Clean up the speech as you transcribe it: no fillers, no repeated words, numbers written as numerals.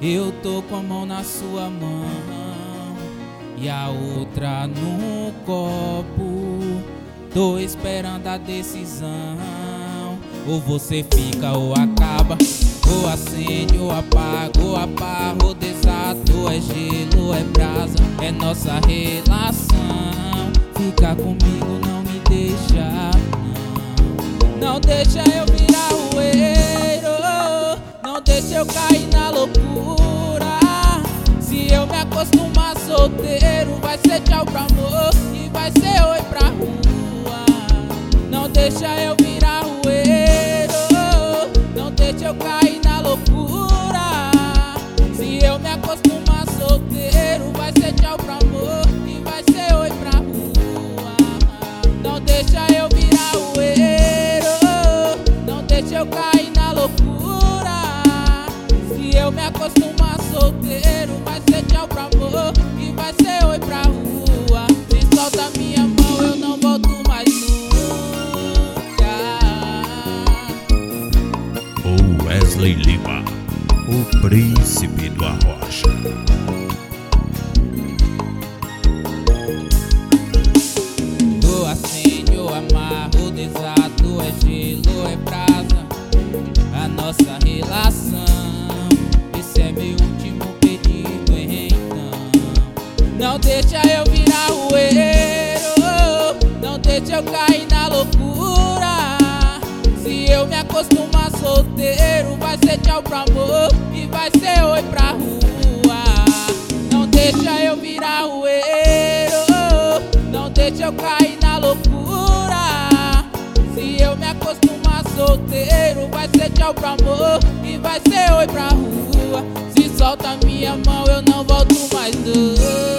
Eu tô com a mão na sua mão e a outra no copo. Tô esperando a decisão. Ou você fica ou acaba, ou acende ou apaga, ou apaga ou desata, ou é gelo ou é brasa. É nossa relação. Fica comigo, não me deixa não. Não deixa eu virar roeiro, não deixa eu cair na loucura. Se eu me acostumar solteiro, vai ser tchau pro amor e vai ser oi pra rua. Não deixa eu virar roeiro, não deixa eu cair na loucura. Se eu me acostumar solteiro, vai ser tchau pro amor e vai ser oi pra rua. Não deixa eu virar roeiro, não deixa eu cair na loucura. Se eu me acostumar solteiro, vai ser tchau pro amor e vai ser oi pra rua. Se solta minha mão, eu não volto mais nunca. O Wesley Lima, o príncipe do Arrocha. Ou acende, ou amarra, ou desata, ou é gelo, ou é brasa. A nossa relação, esse é meu último pedido, então. Não deixa eu virar roeiro, não deixa eu cair na loucura. Se eu me acostumar solteiro, vai ser tchau pro amor e vai ser oi pra rua. Não deixa eu virar roeiro, não deixa eu cair na loucura. Se eu me acostumar solteiro, vai ser tchau pro amor e vai ser oi pra rua. Se solta minha mão, eu não volto mais nunca.